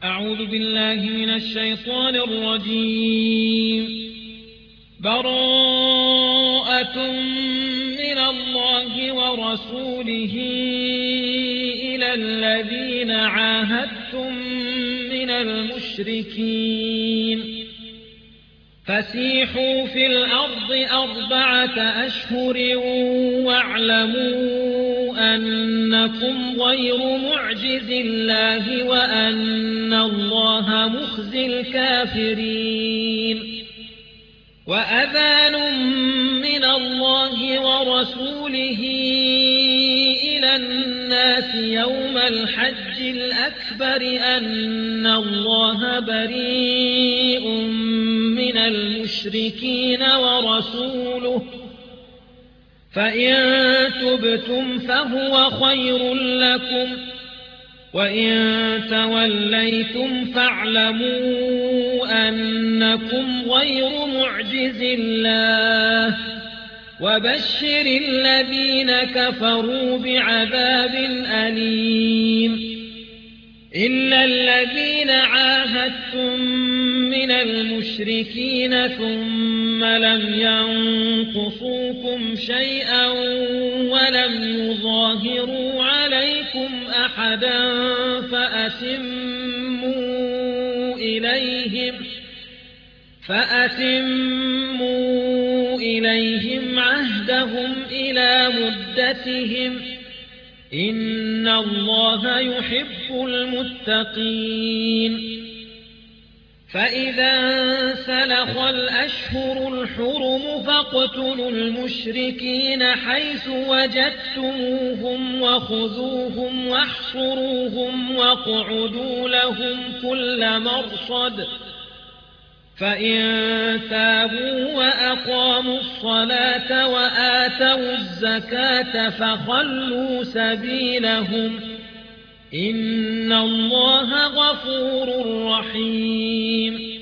أعوذ بالله من الشيطان الرجيم. براءة من الله ورسوله إلى الذين عاهدتم من المشركين فسيحوا في الأرض 4 أشهر واعلموا أنكم غير معجز الله وأن الله مخزي الكافرين. وأذان من الله ورسوله إلى الناس يوم الحج الأكبر أن الله بريء من المشركين ورسوله، فإن تبتم فهو خير لكم، وإن توليتم فاعلموا أنكم غير معجز الله، وبشر الذين كفروا بعذاب أليم. إلا الذين عاهدتم من المشركين ثم لم ينقصوكم شيئا ولم يظاهروا عليكم أحدا فأتموا إليهم عهدهم إلى مدتهم، إن الله يحب المتقين. فإذا انسلخ الأشهر الحرم فاقتلوا المشركين حيث وجدتموهم وخذوهم واحصروهم واقعدوا لهم كل مرصد، فإن تابوا وأقاموا الصلاة وآتوا الزكاة فخلوا سبيلهم، إن الله غفور رحيم.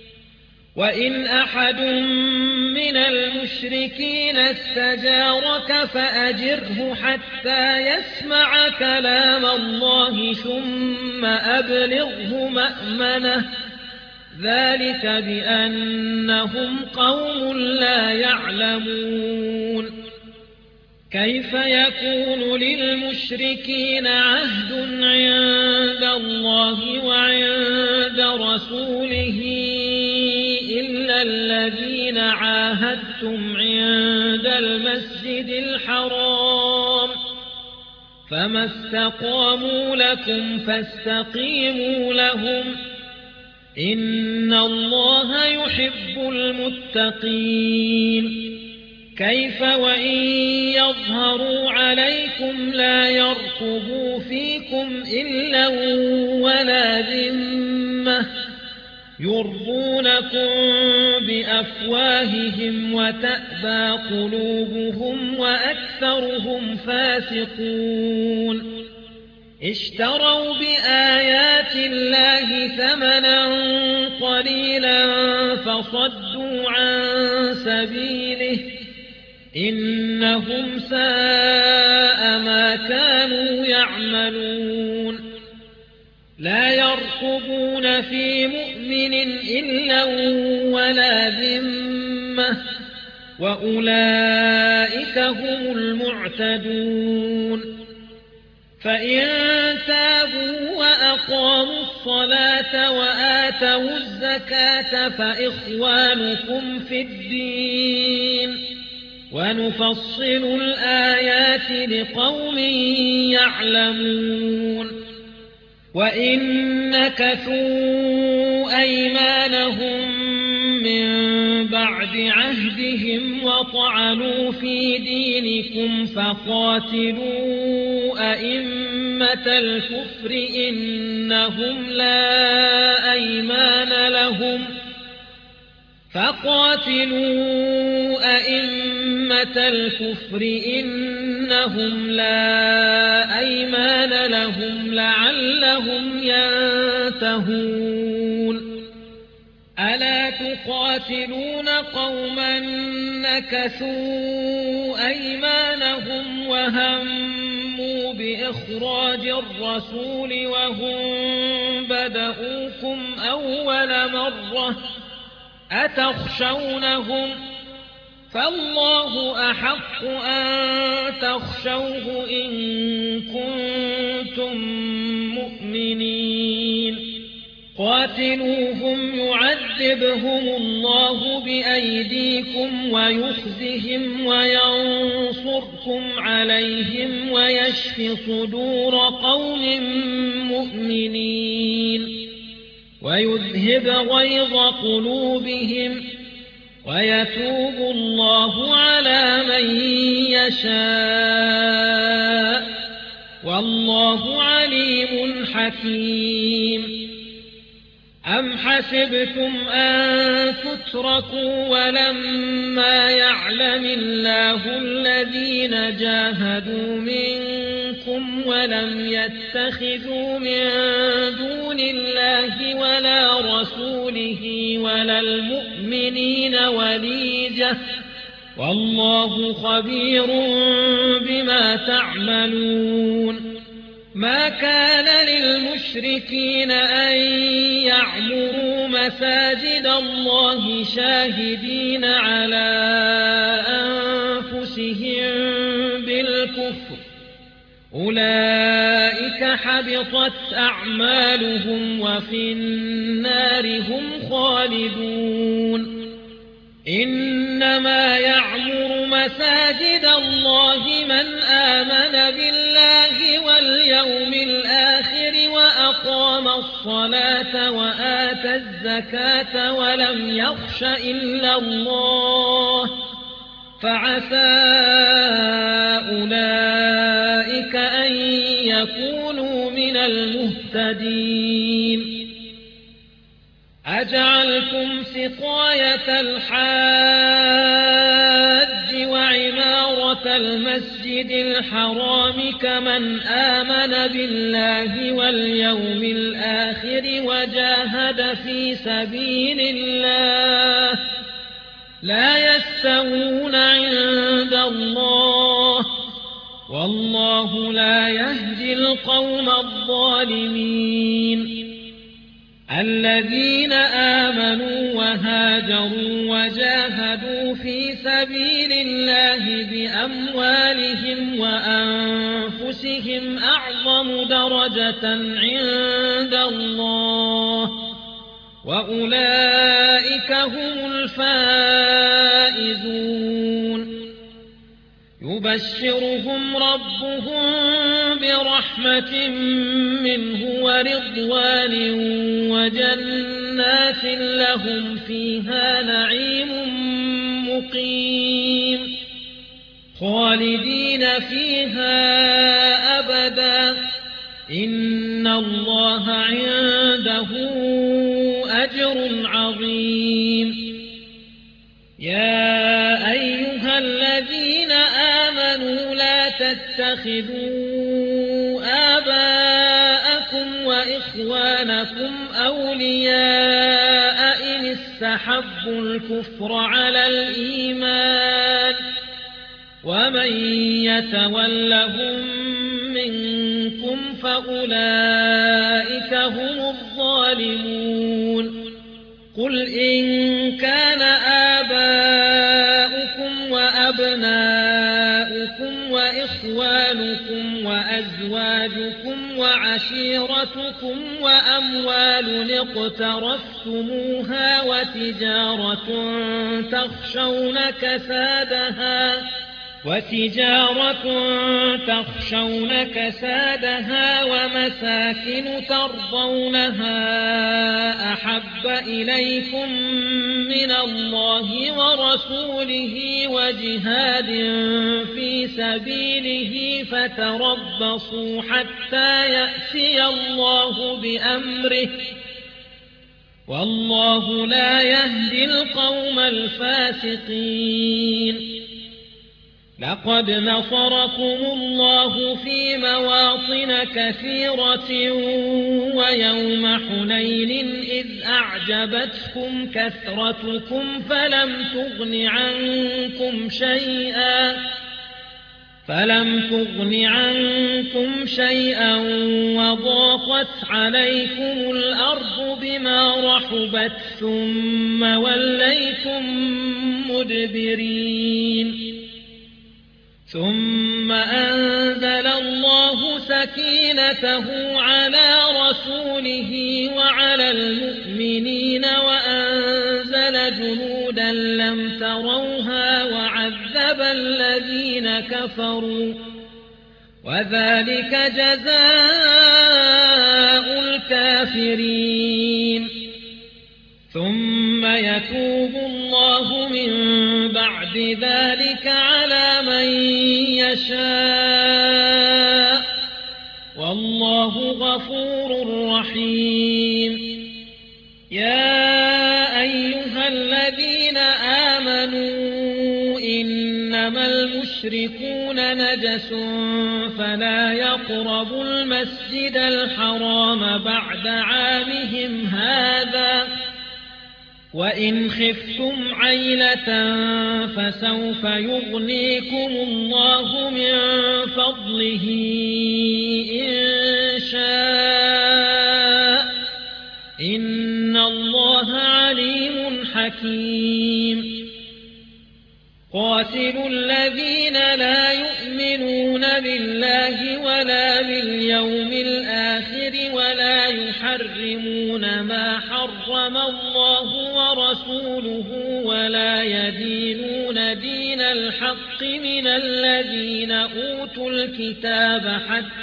وإن أحد من المشركين استجارك فأجره حتى يسمع كلام الله ثم أبلغه مأمنه، ذلك بأنهم قوم لا يعلمون. كيف يكون للمشركين عهد عند الله وعند رسوله إلا الذين عاهدتم عند المسجد الحرام، فما استقاموا لكم فاستقيموا لهم، إن الله يحب المتقين. كيف وإن يظهروا عليكم لا يرقبوا فيكم إلا ولا ذمة، يرضونكم بأفواههم وتأبى قلوبهم وأكثرهم فاسقون. اشتروا بآيات الله ثمنا قليلا فصدوا عن سبيله، إنهم ساء ما كانوا يعملون. لا يرقبون في مؤمن إلا ولا ذمة، وأولئك هم المعتدون. فإن تابوا وأقاموا الصلاة وآتوا الزكاة فإخوانكم في الدين، ونفصل الآيات لقوم يعلمون. وإن نكثوا أيمانهم من بعد عهدهم وطعنوا في دينكم فقاتلوا أئمة الكفر إنهم لا أيمان لهم، لعلهم ينتهون. ألا تقاتلون قوما نكثوا أيمانهم وهموا بإخراج الرسول وهم بدؤوكم أول مرة أتخشونهم فالله أحق أن تخشوه إن كنتم مؤمنين قاتلوهم يعذبهم الله بأيديكم ويخزهم وينصركم عليهم ويشف صدور قوم مؤمنين ويذهب غيظ قلوبهم ويتوب الله على من يشاء والله عليم حكيم أم حسبتم أن تتركوا ولما يعلم الله الذين جاهدوا منكم ولم يتخذوا من دون الله ولا رسوله ولا المؤمنين وليجة والله خبير بما تعملون ما كان للمشركين أن يعمروا مساجد الله شاهدين على أنفسهم بالكفر أولئك حبطت أعمالهم وفي النار هم خالدون إنما يعمر مساجد الله من آمن بالله واليوم الآخر وأقام الصلاة وآتى الزكاة ولم يخش إلا الله فعسى أولئك أن يكونوا من المهتدين أجعلتم سقاية الحاج وعمارة المسجد الحرام كمن آمن بالله واليوم الآخر وجاهد في سبيل الله لا يستوون عند الله والله لا يهدي القوم الظالمين الذين آمنوا وهاجروا وجاهدوا في سبيل الله بأموالهم وأنفسهم أعظم درجة عند الله وأولئك هم الفائزون يبشرهم ربهم برحمة منه ورضوان وجنات لهم فيها نعيم مقيم خالدين فيها أبدا إن الله عنده أجر عظيم يا أيها الذين آمنوا لا تتخذوا آباءكم وإخوانكم أولياء إن استحبوا الكفر على الإيمان ومن يتولهم منكم فأولئك هم الظالمون قل إن كان آباؤكم وأبناؤكم وإخوانكم وأزواجكم وعشيرتكم وأموال اقترفتموها وتجارة تخشون كسادها ومساكن ترضونها أحب إليكم من الله ورسوله وجهاد في سبيله فتربصوا حتى يأتي الله بأمره والله لا يهدي القوم الفاسقين لقد نصركم الله في مواطن كثيرة ويوم حنين إذ أعجبتكم كثرتكم فلم تغن عنكم شيئا فلم تغن عنكم شيئا وضاقت عليكم الأرض بما رحبت ثم وليتم مدبرين ثم أنزل الله سكينته على رسوله وعلى المؤمنين وأنزل جنودا لم تروها وعذب الذين كفروا وذلك جزاء الكافرين ثم يتوب الله من بعد ذلك على من يشاء والله غفور رحيم يا أيها الذين آمنوا إنما المشركون نجس فلا يقربوا المسجد الحرام بعد عامهم هذا وإن خفتم عيلة فسوف يغنيكم الله من فضله إن شاء إن الله عليم حكيم قاتلوا الذين لا يؤمنون بالله ولا باليوم الآخر ولا يحرمون ما حرم الله ورسوله ولا يدينون دين الحق من الذين أوتوا الكتاب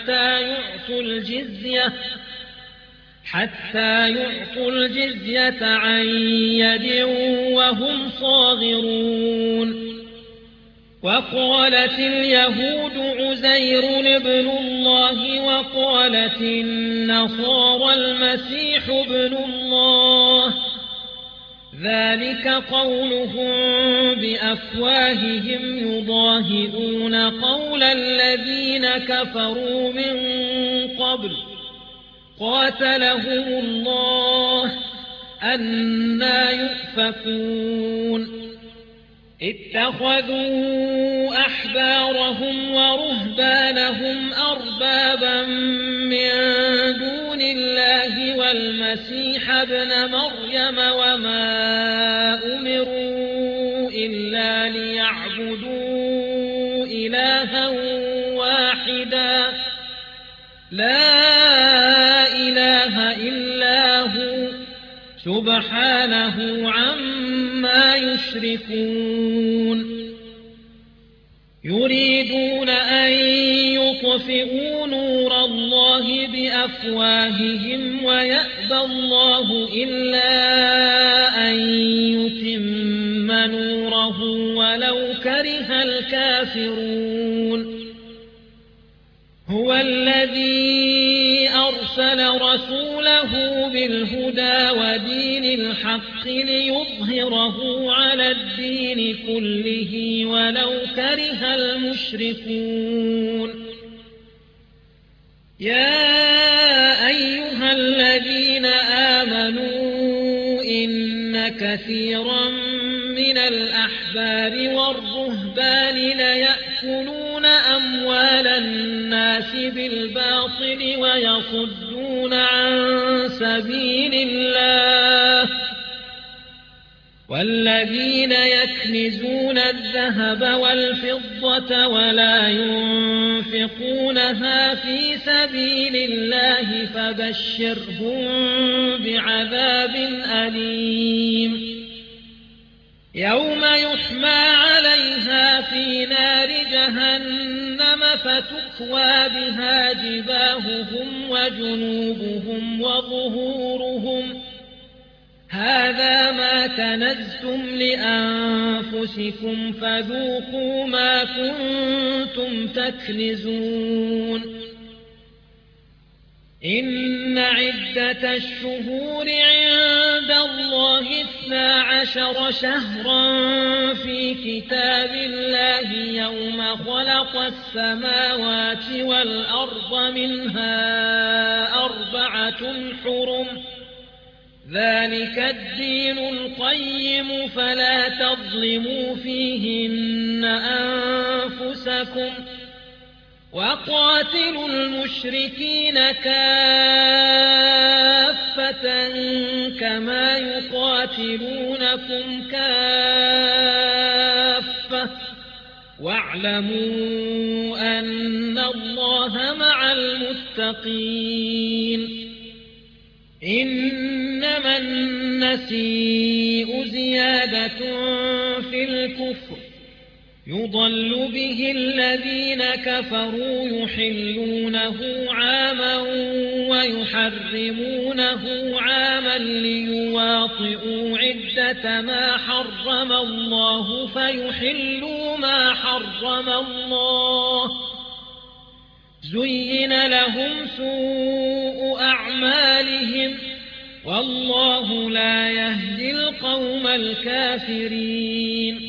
حتى يعطوا الجزية عن يد وهم صاغرون وقالت اليهود عزير ابن الله وقالت النصارى المسيح ابن الله ذلك قولهم بأفواههم يضاهئون قول الذين كفروا من قبل قاتلهم الله أنى يؤفكون اتخذوا أحبارهم ورهبانهم أربابا من دون الله والمسيح ابن مريم وما أمروا إلا ليعبدوا إلها واحدا لا إله إلا هو سبحانه عما يشركون يريدون أن يطفئوا نور الله بأفواههم ويأبى الله إلا أن يتم نوره ولو كره الكافرون هو الذي أرسل رسوله بالهدى ودين الحق ليظهره على الدين كله ولو كره المشركون يا أيها الذين آمنوا إن كثيرا من الأحبار والرهبان ليأكلون أموال الناس بالباطل ويصدون عن سبيل الله والذين يكنزون الذهب والفضة ولا ينفقونها في سبيل الله فبشرهم بعذاب أليم يوم يحمى عليها في نار جهنم فتكوى بها جباههم وجنوبهم وظهورهم هذا ما كنزتم لأنفسكم فذوقوا ما كنتم تكنزون إن عدة الشهور عند الله 12 شهرا في كتاب الله يوم خلق السماوات والأرض منها 4 حرم ذلك الدين القيم فلا تظلموا فيهن أنفسكم وقاتلوا المشركين كافة كما يقاتلونكم كافة واعلموا أن الله مع المتقين إنما النسيء زيادة في الكفر يضل به الذين كفروا يحلونه عاما ويحرمونه عاما ليواطئوا عدة ما حرم الله فيحلوا ما حرم الله زين لهم سوء أعمالهم والله لا يهدي القوم الكافرين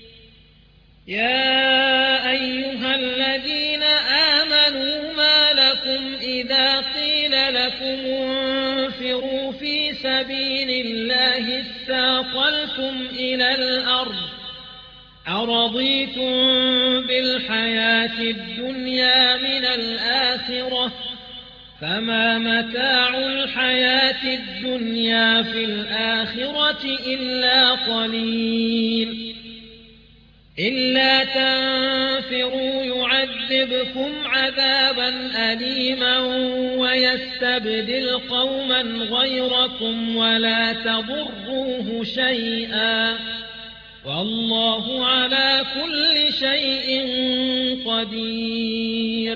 يا أيها الذين آمنوا ما لكم إذا قيل لكم انفروا في سبيل الله اثاقلتم إلى الأرض أرضيتم بالحياة الدنيا من الآخرة فما متاع الحياة الدنيا في الآخرة إلا قليل إلا تنفروا يعذبكم عذابا أليما ويستبدل قوما غيركم ولا تضروه شيئا والله على كل شيء قدير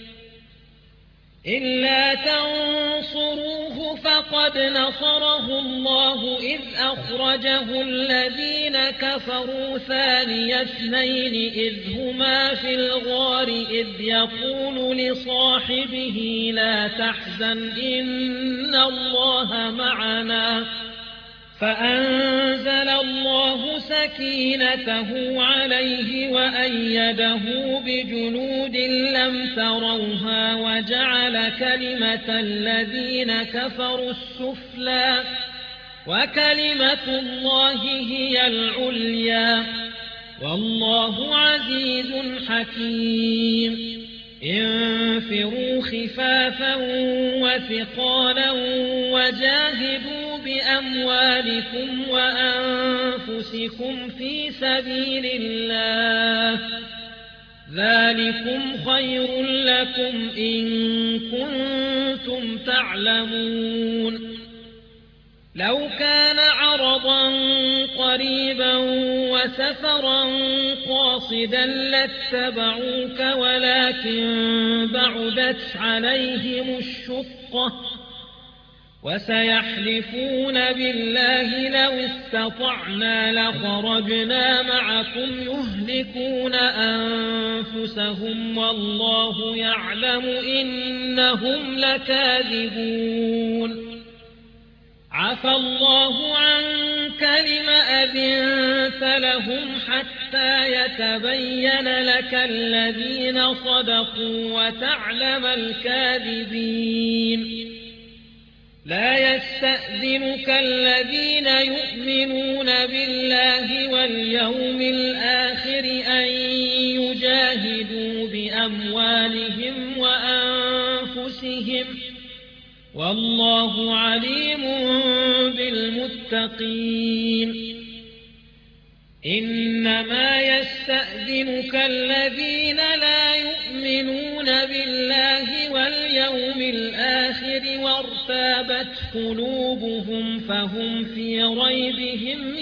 إلا تنصروه فقد نصره الله إذ أخرجه الذين كفروا ثاني اثنين إذ هما في الغار إذ يقول لصاحبه لا تحزن إن الله معنا فأنزل الله سكينته عليه وأيده بجنود لم تروها وجعل كلمة الذين كفروا السفلى وكلمة الله هي العليا والله عزيز حكيم انفروا خفافا وثقالا وجاهدوا بأموالكم وأنفسكم في سبيل الله ذلكم خير لكم إن كنتم تعلمون لو كان عرضا قريبا وسفرا قاصدا لاتبعوك ولكن بعدت عليهم الشقة وسيحلفون بالله لو استطعنا لخرجنا معكم يهلكون أنفسهم والله يعلم إنهم لكاذبون عفى الله عنك لم أذنت لهم حتى يتبين لك الذين صدقوا وتعلم الكاذبين لا يستأذنك الذين يؤمنون بالله واليوم الآخر أن يجاهدوا بأموالهم وأنفسهم والله عليم بالمتقين إنما يستأذنك الذين لا يؤمنون بالله واليوم الآخر وارتابت قلوبهم فهم في ريبهم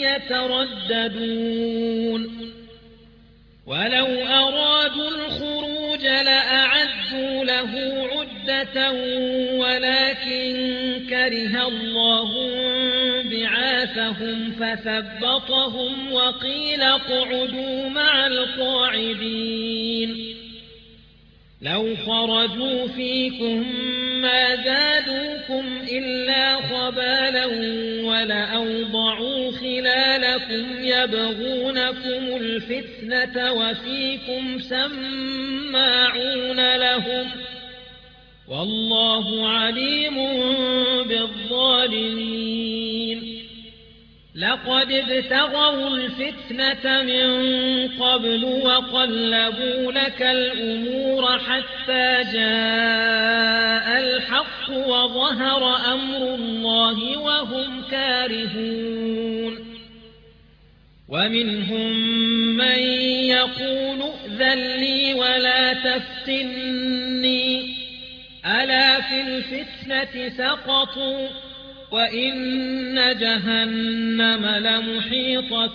يترددون ولو أرادوا الخروج لأعدوا له عدة ولكن كره الله بعاثهم فثبطهم وقيل اقعدوا مع القاعدين لو خرجوا فيكم ما زادوكم إلا خبالا ولأوضعوا خلالكم يبغونكم الفتنة وفيكم سماعون لهم والله عليم بالظالمين لقد ابتغوا الفتنة من قبل وقلبوا لك الأمور حتى جاء الحق وظهر أمر الله وهم كارهون ومنهم من يقول ائذن لي ولا تفتني ألا في الفتنة سقطوا وإن جهنم لمحيطة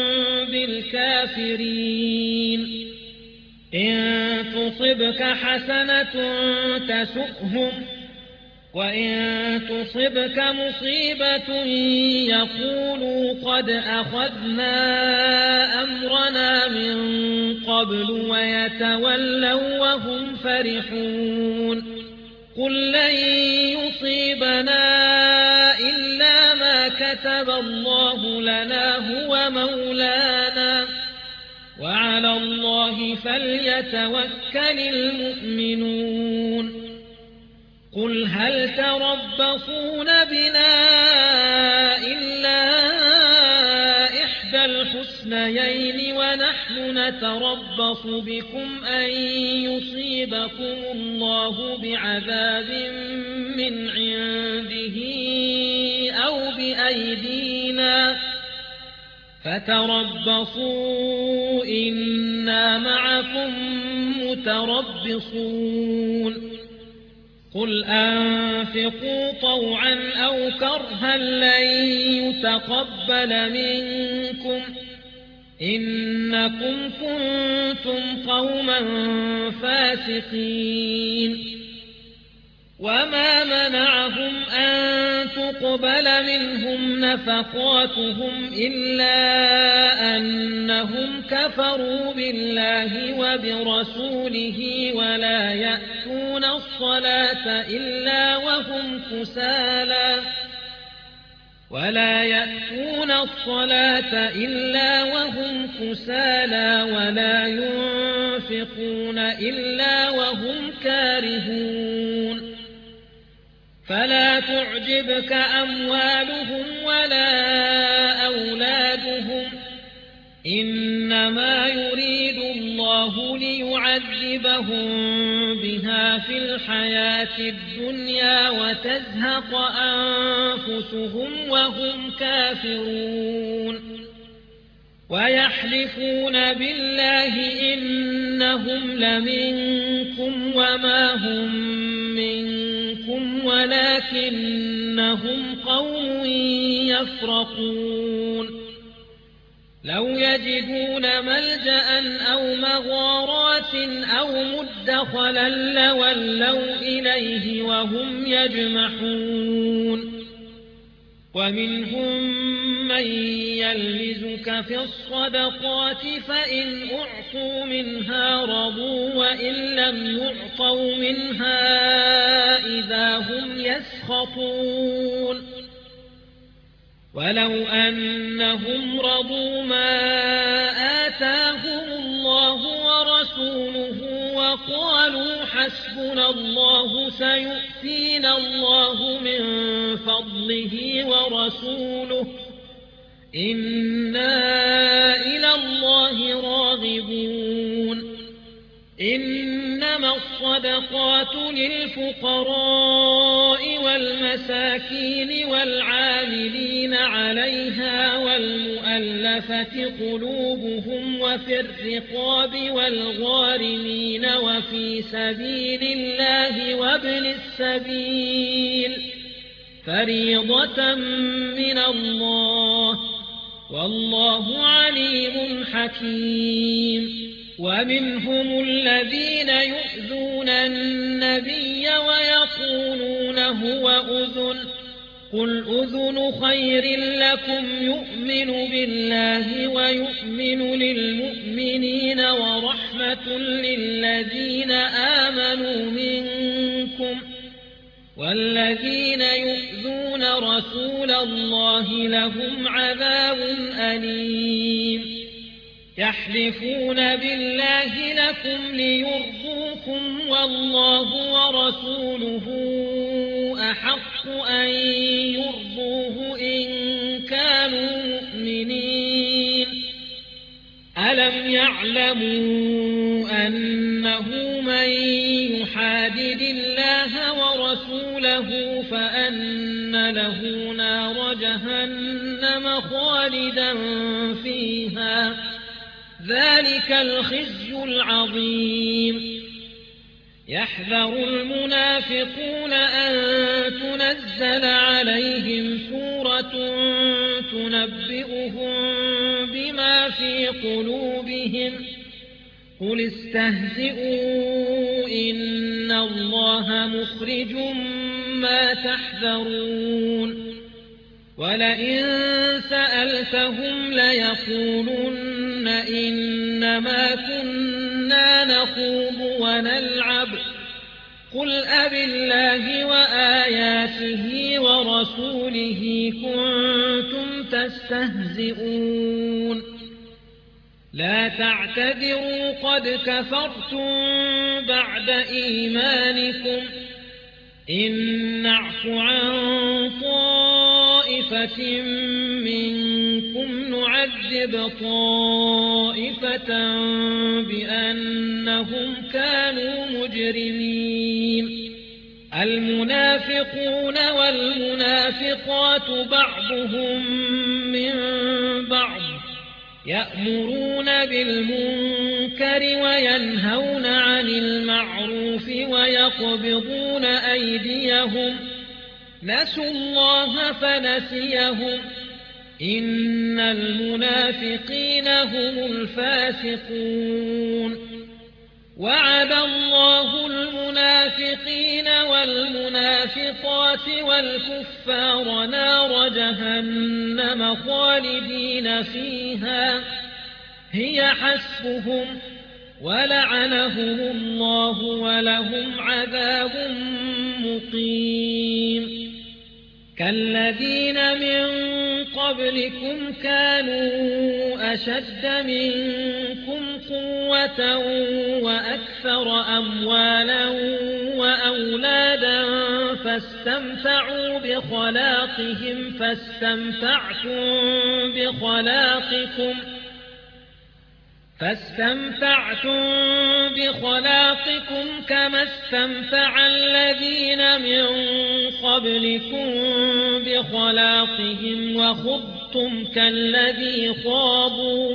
بالكافرين إن تصبك حسنة تسؤهم وإن تصبك مصيبة يقولوا قد أخذنا أمرنا من قبل ويتولوا وهم فرحون قل لن يصيبنا إلا ما كتب الله لنا هو مولانا وعلى الله فليتوكل المؤمنون قل هل تربصون بنا إلا إحدى الحسنيين ونحن نتربص بكم أن يصيبكم الله بعذاب من عنده أو بأيدينا فتربصوا إنا معكم متربصون قل أنفقوا طوعا أو كرها لن يتقبل منكم إنكم كنتم قوما فاسقين وما منعهم أن تقبل منهم نفقاتهم إلا أنهم كفروا بالله وبرسوله ولا يأتون الصلاة إلا وهم كسالى ولا ينفقون إلا وهم كارهون فلا تعجبك أموالهم ولا أولادهم إنما يريد الله ليعذبهم بها في الحياة الدنيا وتزهق أنفسهم وهم كافرون ويحلفون بالله إنهم لمنكم وما هم منكم ولكنهم قوم يفرقون لو يجدون ملجأ أو مغارات أو مدخلا لولوا إليه وهم يجمحون ومنهم من يلمزك في الصدقات فإن أعطوا منها رضوا وإن لم يعطوا منها إذا هم يسخطون ولو أنهم رضوا ما آتاهم الله ورسوله وقالوا حسبنا الله سيؤتينا الله من فضله ورسوله إنا إلى الله راغبون إنما الصدقات للفقراء والمساكين والعاملين عليها والمؤلفة قلوبهم وفي الرقاب والغارمين وفي سبيل الله وابن السبيل فريضة من الله والله عليم حكيم ومنهم الذين يؤذون النبي ويقولون هو أذن قل أذن خير لكم يؤمن بالله ويؤمن للمؤمنين ورحمة للذين آمنوا منكم والذين يؤذون رسول الله لهم عذاب أليم يحلفون بالله لكم ليرضوكم والله ورسوله أحق أن يرضوه إن كانوا ليعلموا أنه من يحادد الله ورسوله فأن له نار جهنم خالدا فيها ذلك الخزي العظيم. يحذر المنافقون أن تنزل عليهم سورة تنبئهم بما في قلوبهم قل استهزئوا إن الله مخرج ما تحذرون. ولئن سألتهم ليقولن إنما كنا نخوض ونلعب قل أبالله وآياته ورسوله كنتم تستهزئون لا تعتذروا قد كفرتم بعد إيمانكم إن نعف عن طائفة منكم نعذب طائفة بأنهم كانوا مجرمين. المنافقون والمنافقات بعضهم من بعض يأمرون بالمنكر وينهون عن المعروف ويقبضون أيديهم نسوا الله فنسيهم إن المنافقين هم الفاسقون. وعد الله المنافقين والمنافقات والكفار نار جهنم خالدين فيها هي حسبهم ولعنهم الله ولهم عذاب مقيم. كالذين من قبلكم كانوا أشد منكم قوة وأكثر أموالا وأولادا فاستمتعوا بخلاقكم كما استمتع الذين من قبلكم بخلاقهم وخضتم كالذي خاضوا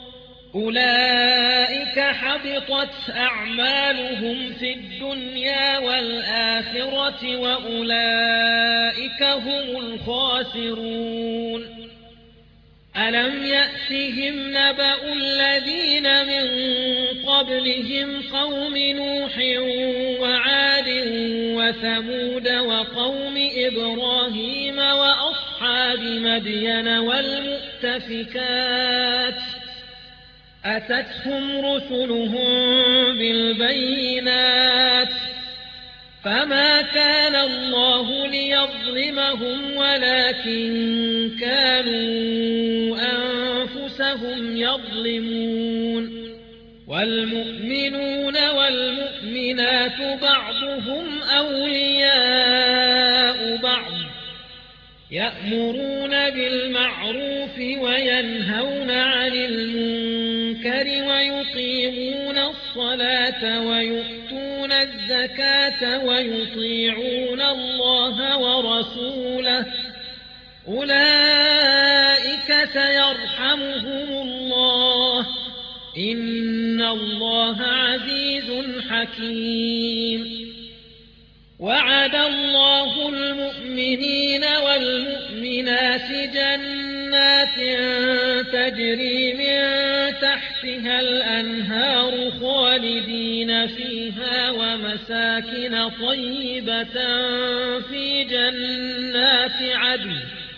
أولئك حبطت أعمالهم في الدنيا والآخرة وأولئك هم الخاسرون. ألم يأتهم نبأ الذين من قبلهم قوم نوح وعاد وثمود وقوم إبراهيم وأصحاب مدين والمؤتفكات أتتهم رسلهم بالبينات فما كان الله ليظلمهم ولكن كانوا أنفسهم يظلمون. والمؤمنون والمؤمنات بعضهم أولياء بعض يأمرون بالمعروف وينهون عن المنكر ويقيمون الصلاة ويؤتون الزكاة ويطيعون الله ورسوله أولئك سيرحمهم الله إن الله عزيز حكيم. وعد الله المؤمنين والمؤمنات جنات تجري من تحتها الأنهار خالدين فيها ومساكن طيبة في جنات عدن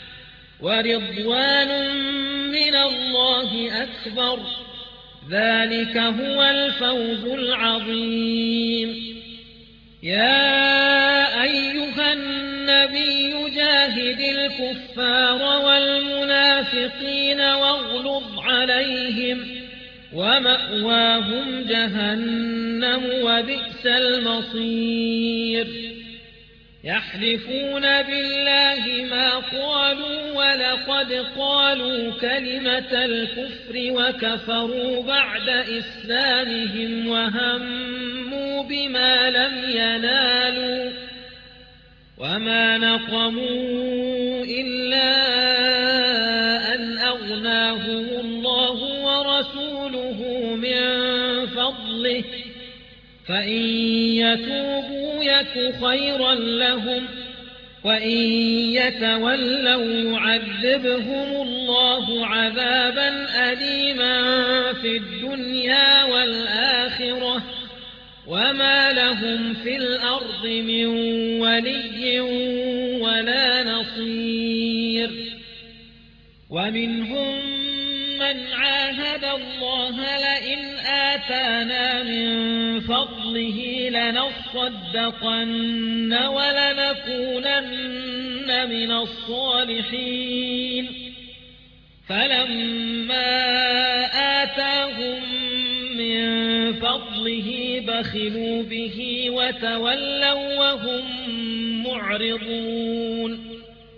ورضوان من الله أكبر ذلك هو الفوز العظيم. يا أيها النبي جاهد الكفار والمنافقين واغلظ عليهم ومأواهم جهنم وبئس المصير. يحلفون بالله ما قالوا ولقد قالوا كلمة الكفر وكفروا بعد إسلامهم وهموا بما لم ينالوا وما نقموا إلا أن أغناهم الله ورسوله من فضله فإن يتوبوا يك خيرا لهم وإن يتولوا يعذبهم الله عذابا أليما في الدنيا والآخرة وما لهم في الأرض من ولي ولا نصير ومنهم من عاهد الله لئن آتانا من فضله لنصدقن ولنكونن من الصالحين فلما آتاهم من فضله بخلوا به وتولوا وهم معرضون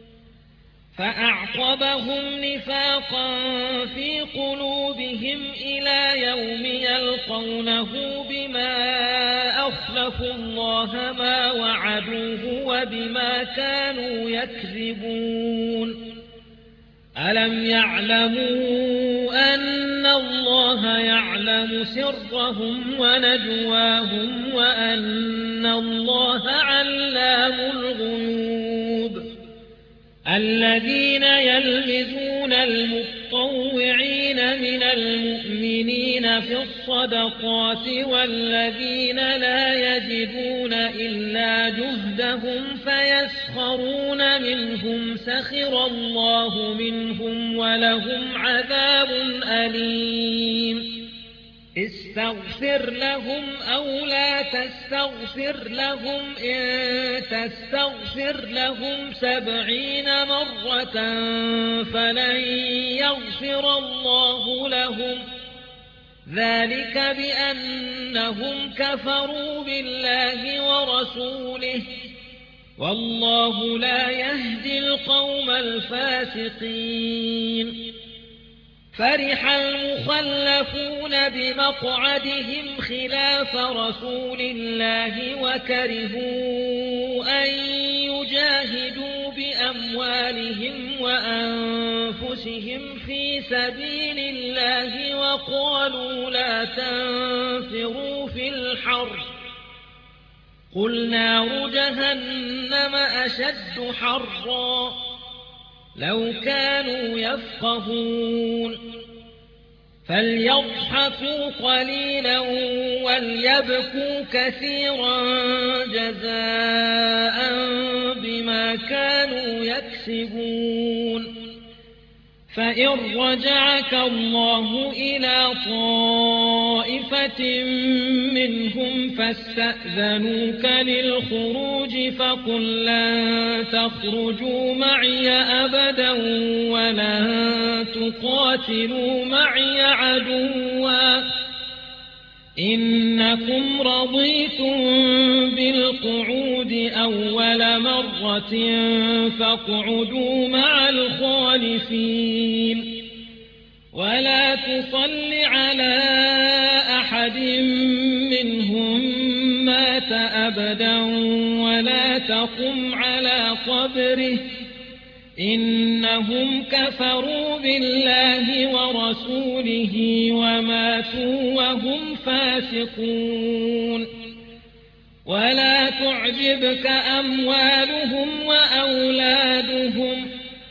فأعقبهم نفاقا في قلوبهم إلى يوم يلقونه بما أخلفوا الله ما وعدوه وبما كانوا يكذبون ألم يعلموا أن الله يعلم سرهم ونجواهم وأن الله علام الغيوب الذين يلمزون المطوعين من المؤمنين في الصدقات والذين لا يجدون إلا جهدهم فيسخرون منهم سخر الله منهم ولهم عذاب أليم استغفر لهم أو لا تستغفر لهم إن تستغفر لهم 70 مرة فلن يغفر الله لهم ذلك بأنهم كفروا بالله ورسوله والله لا يهدي القوم الفاسقين فرح المخلفون بمقعدهم خلاف رسول الله وكرهوا أن يجاهدوا بأموالهم وأنفسهم في سبيل الله وقالوا لا تنفروا في الحر قل نار جهنم أشد حرا لو كانوا يفقهون فليضحكوا قليلا وليبكوا كثيرا جزاء بما كانوا يكسبون فإن رجعك الله إلى طائفة منهم فاستأذنوك للخروج فقل لن تخرجوا معي أبدا ولن تقاتلوا معي عدوا إنكم رضيتم بالقعود أول مرة فاقعدوا مع الخالفين ولا تصل على أحد منهم مات أبدا ولا تقم على قبره إنهم كفروا بالله ورسوله وماتوا وهم فاسقون ولا تعجبك أموالهم وأولادهم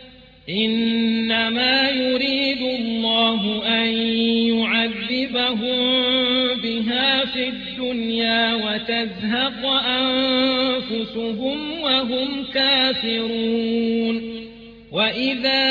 إنما يريد الله أن يعذبهم بها في الدنيا وتزهق أنفسهم وهم كافرون وإذا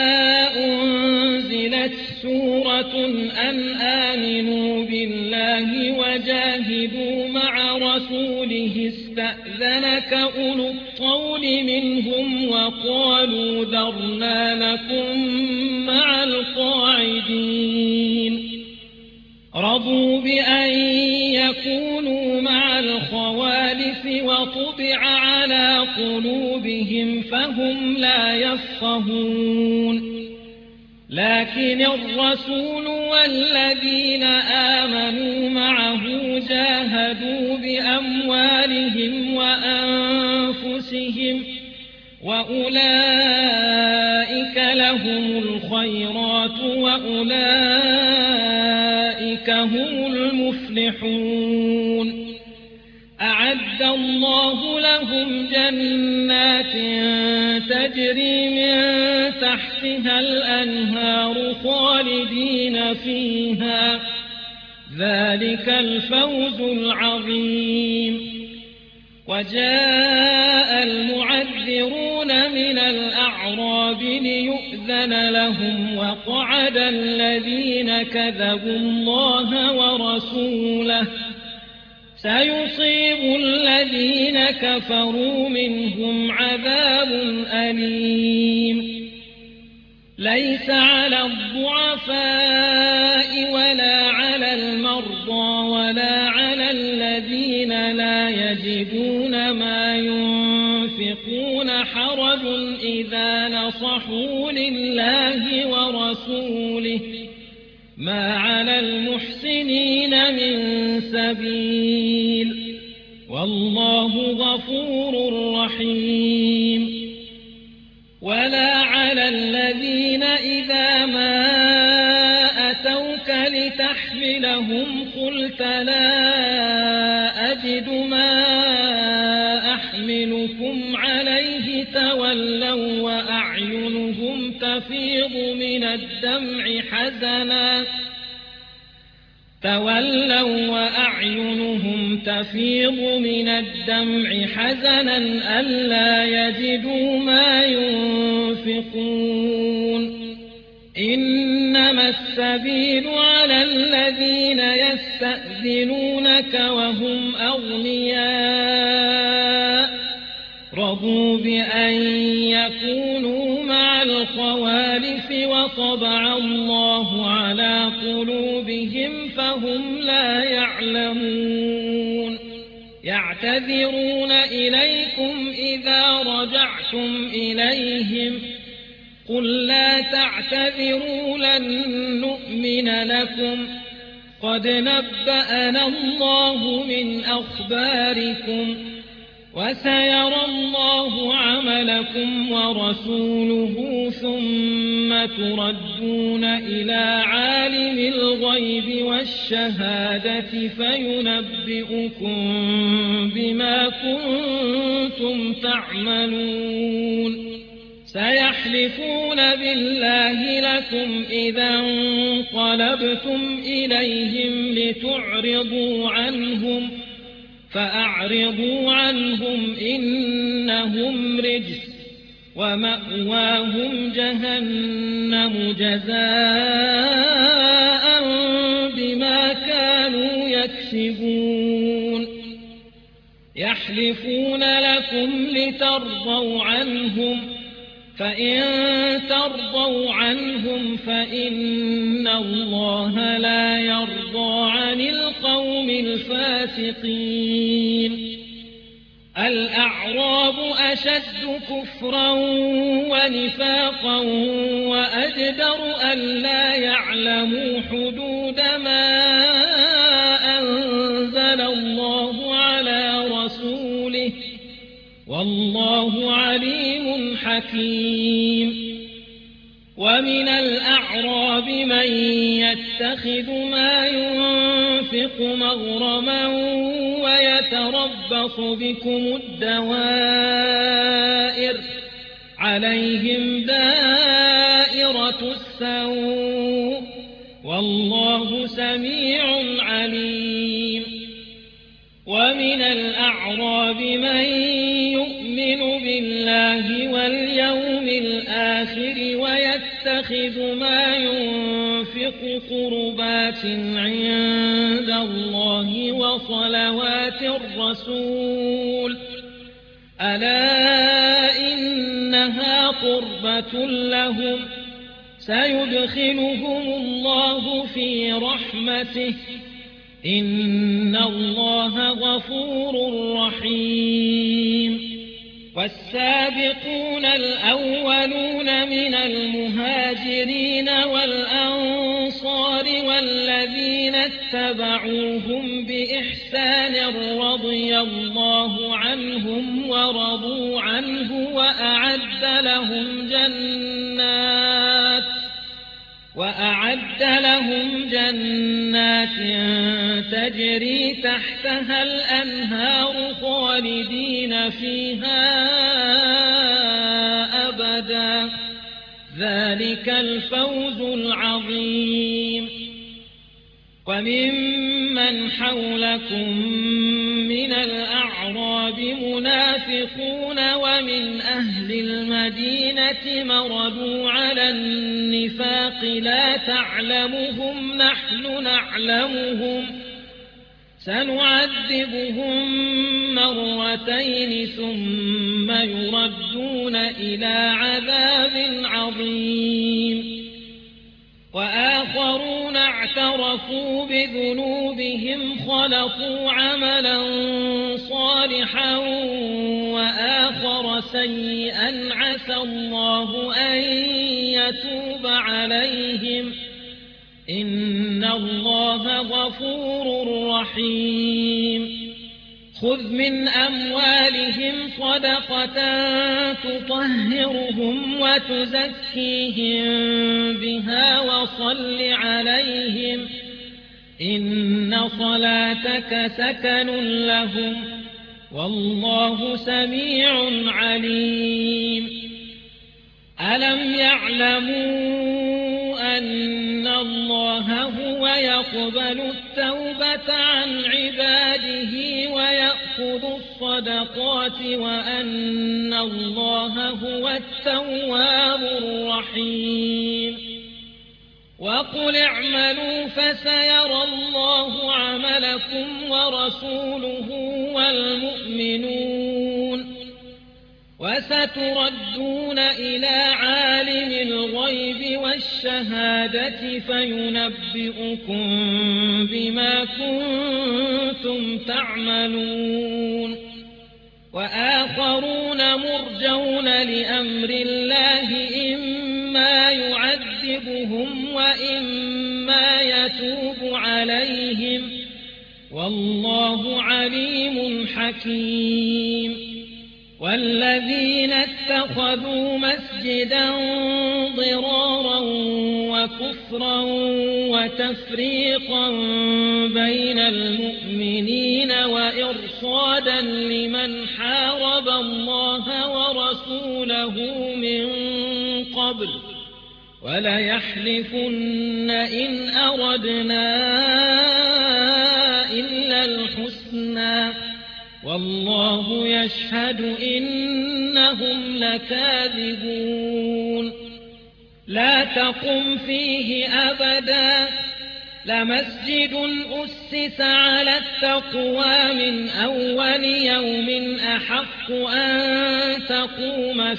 أنزلت سورة أن آمنوا بالله وجاهدوا مع رسوله استأذنك أولو الطول منهم وقالوا ذرنا لكم مع القاعدين رضوا بأن يكونوا مع الخوالف وطبع على قلوبهم فهم لا يفقهون لكن الرسول والذين آمنوا معه جاهدوا بأموالهم وأنفسهم وأولئك لهم الخيرات وأولئك هم المفلحون أعد الله لهم جنات تجري من تحتها الأنهار خالدين فيها ذلك الفوز العظيم وجاء المعذرون من الأعراب ليؤذن لهم وقعد الذين كذبوا الله ورسوله سيصيب الذين كفروا منهم عذاب أليم ليس على الضعفاء ولا على المرضى ولا على الذين لا يجدون ما ينفقون حرج إذا نصحوا لله ورسوله ما على المحسنين من سبيل والله غفور رحيم ولا على الذين إذا ما أتوك لتحملهم قلت لا أجد ما أحملكم عليه تولوا وأعينهم تفيض من الدمع حزنا ألا يجدوا ما ينفقون إنما السبيل على الذين يستأذنونك وهم أغنياء رضوا بأن يكونوا مع الخوالف وطبع الله على قلوبهم فهم لا يعلمون يعتذرون إليكم إذا رجعتم إليهم قل لا تعتذروا لن نؤمن لكم قد نبأنا الله من أخباركم وسيرى الله عملكم ورسوله ثم تردون إلى عالم الغيب والشهادة فينبئكم بما كنتم تعملون سيحلفون بالله لكم إذا انقلبتم إليهم لتعرضوا عنهم فأعرضوا عنهم إنهم رجس ومأواهم جهنم جزاء بما كانوا يكسبون يحلفون لكم لترضوا عنهم فإن ترضوا عنهم فإن الله لا يرضى عن القوم الفاسقين الأعراب أشد كفرا ونفاقا وأجدر ألا يعلموا حدود ما أنزل الله على رسوله والله عليم حكيم ومن الأعراب من يتخذ ما ينفق مغرما ويتربص بكم الدوائر عليهم دائرة السوء والله سميع عليم ومن الأعراب من يؤمن بالله واليوم الآخر ويتخذ ما ينفق قربات عند الله وصلوات الرسول ألا إنها قربة لهم سيدخلهم الله في رحمته إن الله غفور رحيم والسابقون الأولون من المهاجرين والأنصار والذين اتبعوهم بإحسان رضي الله عنهم ورضوا عنه وأعد لهم جنات تجري تحتها الأنهار خالدين فيها أبدا ذلك الفوز العظيم وممن حولكم من الأعراب منافقون ومن أهل المدينة مردوا على النفاق لا تعلمهم نحن نعلمهم سنعذبهم مرتين ثم يردون إلى عذاب عظيم وآخرون اعترفوا بذنوبهم خلطوا عملا صالحا وآخر سيئا عسى الله أن يتوب عليهم إن الله غفور رحيم خذ من أموالهم صدقة تطهرهم وتزكيهم بها وصل عليهم إن صلاتك سكن لهم والله سميع عليم ألم يعلموا أن الله هو يقبل التوبة عن عباده ويأخذ الصدقات وأن الله هو التواب الرحيم وقل اعملوا فسيرى الله عملكم ورسوله والمؤمنون وستردون إلى عالم الغيب والشهادة فينبئكم بما كنتم تعملون وآخرون مرجون لأمر الله إما يعذبهم وإما يتوب عليهم والله عليم حكيم والذين اتخذوا مسجدا ضرارا وكفرا وتفريقا بين المؤمنين وإرصادا لمن حارب الله ورسوله من قبل وليحلفن إن أردنا إلا الحسنى والله يشهد إنهم لكاذبون لا تقم فيه أبدا لمسجد أسس على التقوى من أول يوم أحق أن تقوم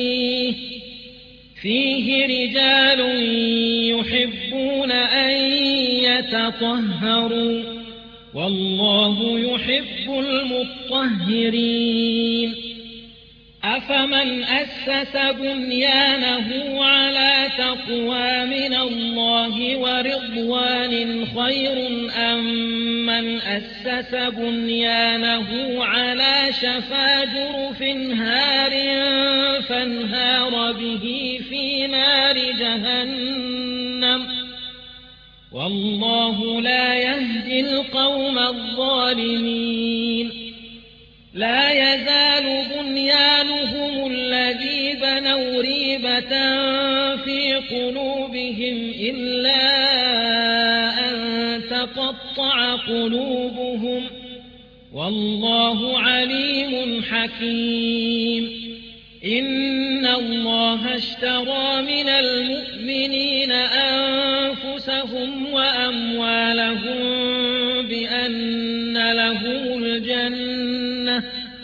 فيه رجال يحبون أن يتطهروا والله يحب المطهرين أفمن أسس بنيانه على تقوى من الله ورضوان خير أم من أسس بنيانه على شفا جرف هار فانهار به في نار جهنم والله لا يهدي القوم الظالمين لا يزال بنيانهم الذي بنوا ريبة في قلوبهم إلا أن تقطع قلوبهم والله عليم حكيم إن الله اشترى من المؤمنين أنفسهم وأموالهم بأن لهم الجنة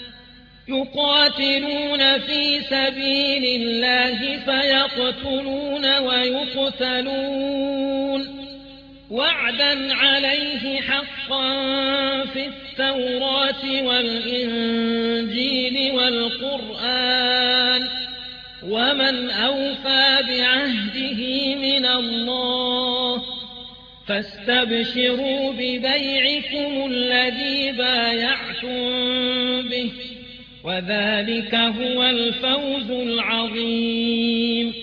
يقاتلون في سبيل الله فيقتلون ويقتلون وعدا عليه حقا في التوراة والإنجيل والقرآن ومن أوفى بعهده من الله فاستبشروا ببيعكم الذي بايعتم به وذلك هو الفوز العظيم.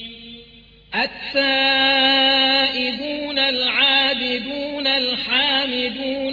التائبون العابدون الحامدون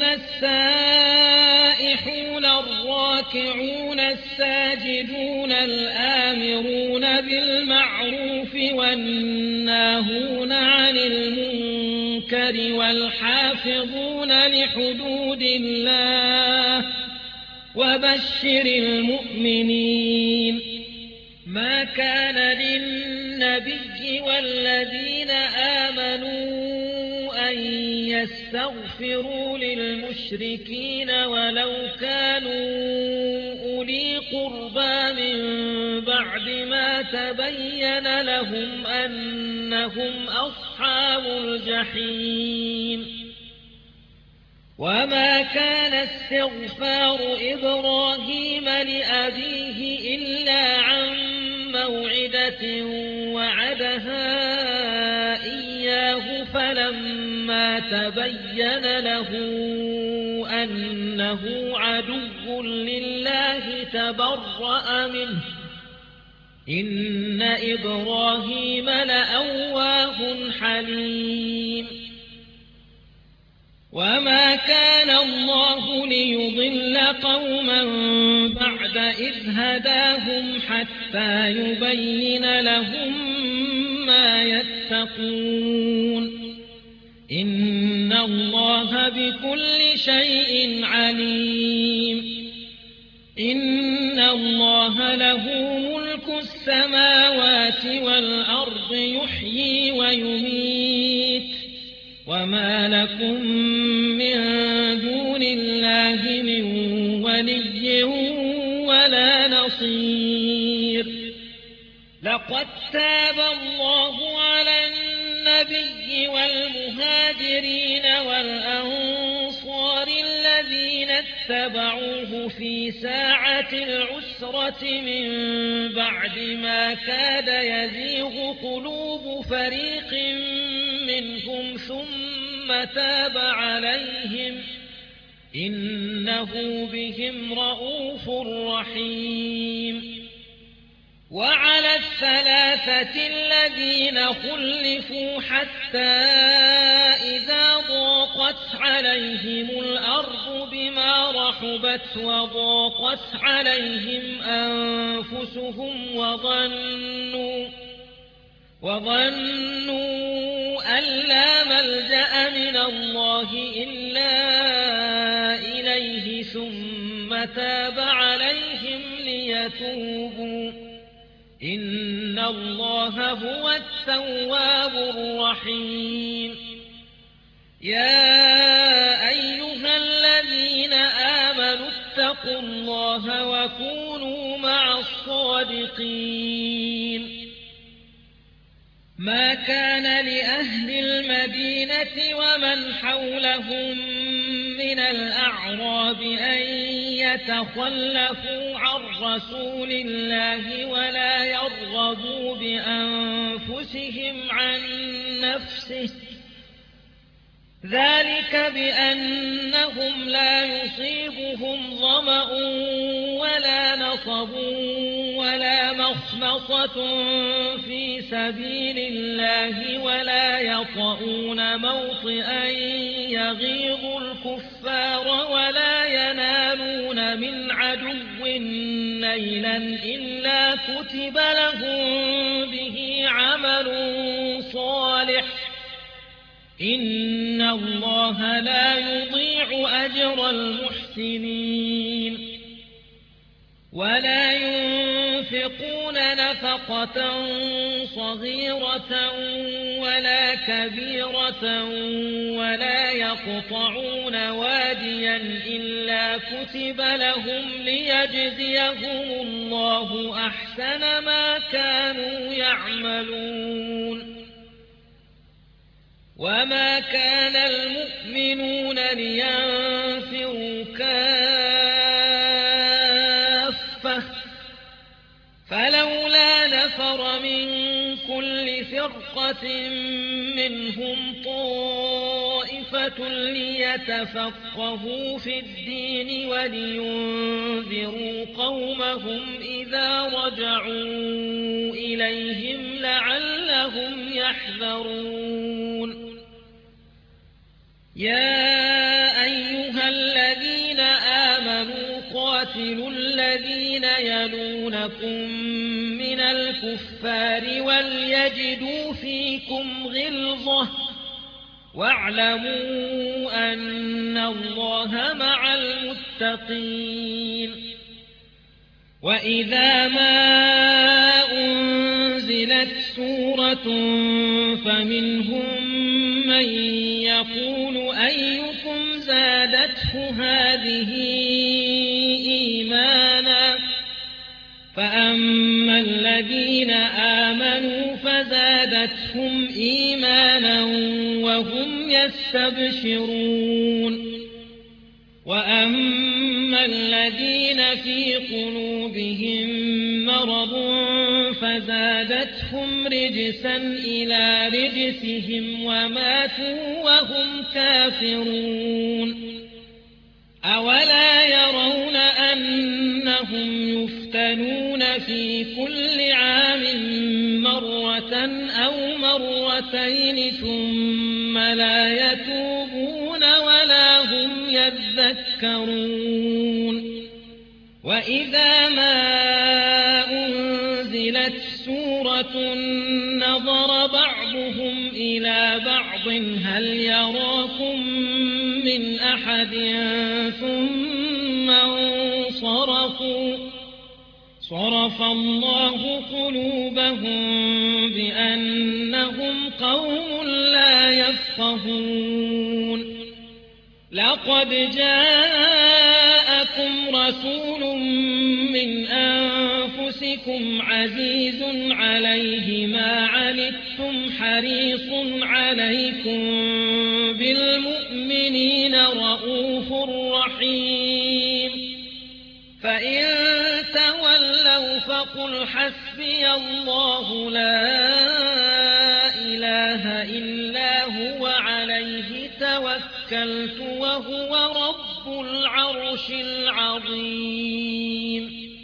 السائحون الراكعون الساجدون الآمرون بالمعروف والناهون عن المنكر والحافظون لحدود الله وبشر المؤمنين. ما كان للنبي والذين آمنوا أن يستغفروا للمشركين ولو كانوا أولي قربى من بعد ما تبين لهم أنهم أصحاب الجحيم. وما كان استغفار إبراهيم لأبيه إلا عن موعدة وعدها إياه فلما تبين له أنه عدو لله تبرأ منه إن إبراهيم لأواه حليم. وما كان الله ليضل قوما بعد إذ هداهم حتى يبين لهم ما يتقون إن الله بكل شيء عليم. إن الله له ملك السماوات والأرض يحيي ويميت وما لكم من دون الله من ولي ولا نصير. لقد تاب الله على النبي والمهاجرين والأنصار الذين اتبعوه في ساعة العسرة من بعد ما كاد يزيغ قلوب فريق منهم ثم تاب عليهم إنه بهم رءوف رحيم. وعلى الثلاثة الذين خلفوا حتى إذا ضاقت عليهم الأرض بما رحبت وضاقت عليهم أنفسهم وظنوا أن لا ملجأ من الله إلا إليه ثم تاب عليهم ليتوبوا إن الله هو التواب الرحيم. يا أيها الذين آمنوا اتقوا الله وكونوا مع الصادقين. ما كان لأهل المدينة ومن حولهم من الأعراب أن يتخلفوا عن رسول الله ولا يرغبوا بأنفسهم عن نفسه ذلك بأنهم لا يصيبهم ظمأ ولا نصب ولا مخمصة في سبيل الله ولا يطؤون موطئا يغيظ الكفار ولا ينالون من عدو نيلا إلا كتب لهم به عمل صالح إن الله لا يضيع أجر المحسنين. ولا ينفقون نفقة صغيرة ولا كبيرة ولا يقطعون واديا إلا كتب لهم ليجزيهم الله أحسن ما كانوا يعملون. وما كان المؤمنون لينفروا كافة فلولا نفر من كل فرقة منهم طائفة ليتفقهوا في الدين ولينذروا قومهم إذا رجعوا إليهم لعلهم يحذرون يا أيها الذين آمنوا قاتلوا الذين يلونكم من الكفار وليجدوا فيكم غلظة واعلموا أن الله مع المتقين وإذا ما أنزلت سورة فمنهم من يقول أيكم زادته هذه إيمانا فأما الذين آمنوا فزادتهم إيمانا وهم يستبشرون وأما الذين في قلوبهم مرض فزادتهم رجسا إلى رجسهم وماتوا وهم كافرون أولا يرون أنهم يفتنون في كل عام مرة أو مرتين ثم لا يتوبون ولا هم يذكرون وإذا ما أنزلت سورة نظر بعضهم إلى بعض هل يراكم من أحد ثم انصرفوا صرف الله قلوبهم بأنهم قوم لا يفقهون لقد جاءكم رسول من أنفسكم عزيز عليه ما عنتم حريص عليكم بالمؤمنين رؤوف رحيم فإن تولوا فقل حسبي الله لا إله إلا هو عليه توكلت وهو رب العرش العظيم